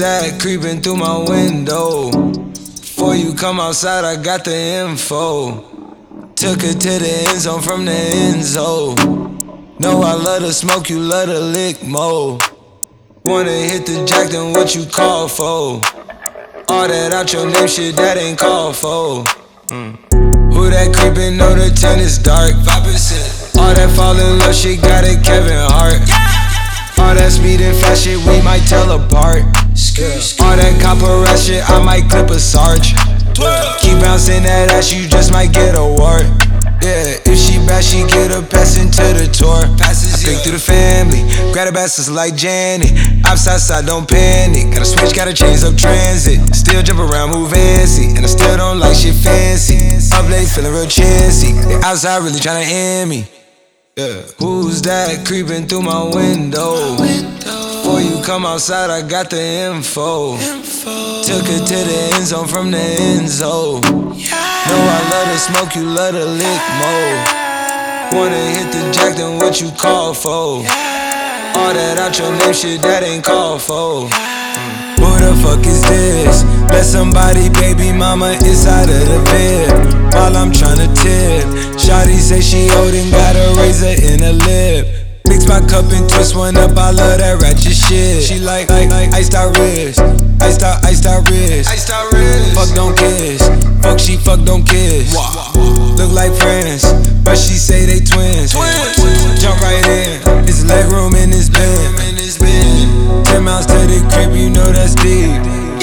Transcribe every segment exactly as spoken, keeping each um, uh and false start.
that creeping through my window? Before you come outside, I got the info. Took her to the end zone from the end zone. Know I love to smoke, you love to lick mo. Wanna hit the jack, then what you call for? All that out your name shit, that ain't called for. mm. Who that creepin', know the tent is dark. five percent. All that fall in love shit, got it Kevin Hart. All that speed and fast shit, we might tell apart. All that copper rat shit, I might clip a sarge. Keep bouncing that ass, you just might get a wart. Yeah, if she bad, she get a pass into the tour. Passes, I think through the family, grab a bastards like Janet. Outside side, don't panic. Gotta switch, gotta change up transit. Still jump around, move fancy, and I still don't like shit fancy. Up late, feeling real chancy. They outside really tryna end me. Yeah. Who's that creeping through my window? Before you come outside, I got the info. Took her to the end zone from the end zone. Know I love to smoke, you love to lick mo. Wanna hit the jack, then what you call for? All that out your name shit, that ain't called for. mm. Who the fuck is this? Let somebody baby mama inside of the bed while I'm tryna tip. Shawty say she old and got a razor in her lip. Mix my cup and twist one up, I love that ratchet shit. She like, like, like iced out wrist, iced out, iced out wrist, iced out wrist. Fuck don't kiss, fuck she fuck don't kiss. Look like friends, but she say they twins. twins. Jump right in, it's leg room in this bed. Ten miles to the crib, you know that's deep.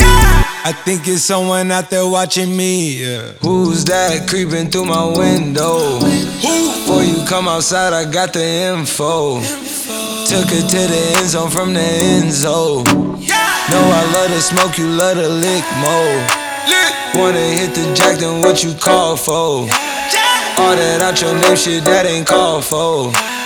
I think it's someone out there watching me. Yeah. Who's that creeping through my window? Before you come outside, I got the info. Took her to the end zone from the end zone. Know I love to smoke, you love to lick mo. Wanna hit the jack, then what you call for? All that out your name shit, that ain't called for.